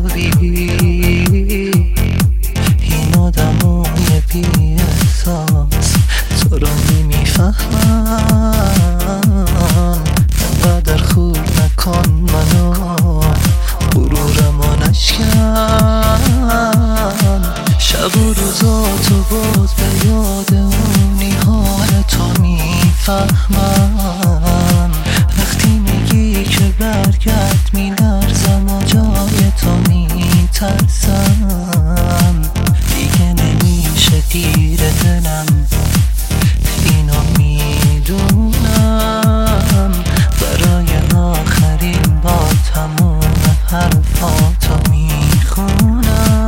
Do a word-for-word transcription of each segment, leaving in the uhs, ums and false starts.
خوابی این آدمای بی احساس تو رو نمیفهمن. انقدر خور نکن منو غرورمو نشکن. شب و روزاتو باز به یاد اونی حال تو میفهمم. وقتی میگی که برگرد میلرزم و جای تو میترسم. دیگه نمیشه گیر دلم اینو میدونم. برای آخرین بار تموم حرفاتو میخونم.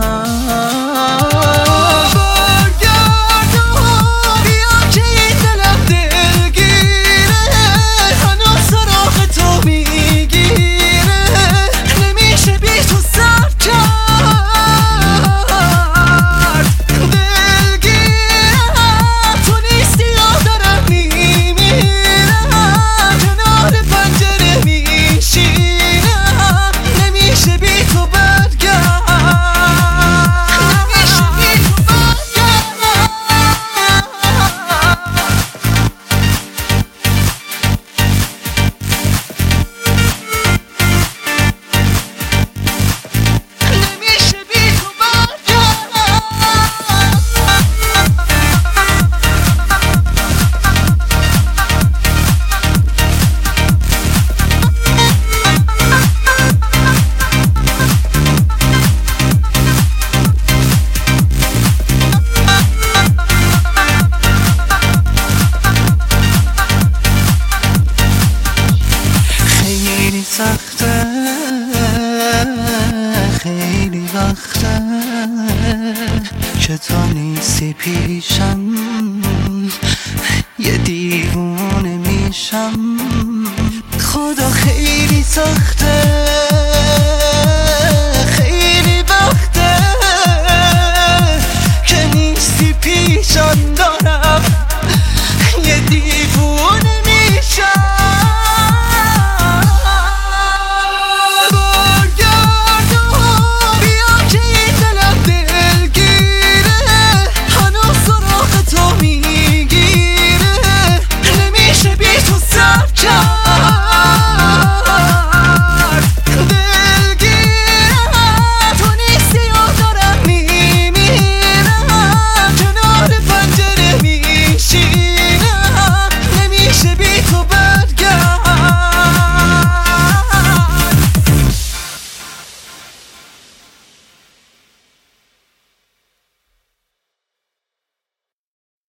سخته خیلی وقته که تو نیستی پیشم. یه دیوونه میشم. خدا خیلی سخته